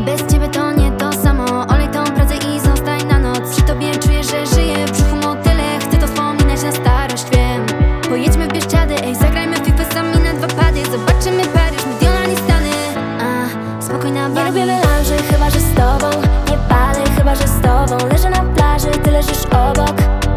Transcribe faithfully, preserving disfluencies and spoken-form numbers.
Bez ciebie to nie to samo. Olej tą pracę i zostań na noc. Przy tobie czuję, że żyję w brzuchu motyle. Chcę to wspominać na starość, wiem. Pojedźmy w Bieszczady, ej, zagrajmy w FIFA sami na dwa pady. Zobaczymy Paryż, Mediolani, Stany. A, spokojna Nie lubię melanży, chyba że z tobą. Nie palę, chyba że z tobą. Leżę na plaży, ty leżysz obok.